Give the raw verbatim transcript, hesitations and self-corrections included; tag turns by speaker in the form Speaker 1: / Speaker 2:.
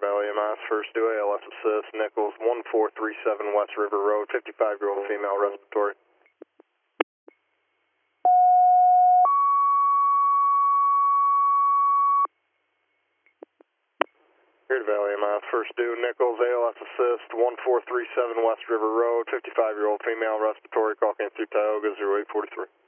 Speaker 1: Valley M I S, first due A L S assist, Nichols, one four three seven West River Road, fifty-five-year-old female respiratory. Here to Valley M I S, first due, Nichols, A L S assist, one four three seven West River Road, fifty-five-year-old female respiratory, call came through Tioga, zero eight four three.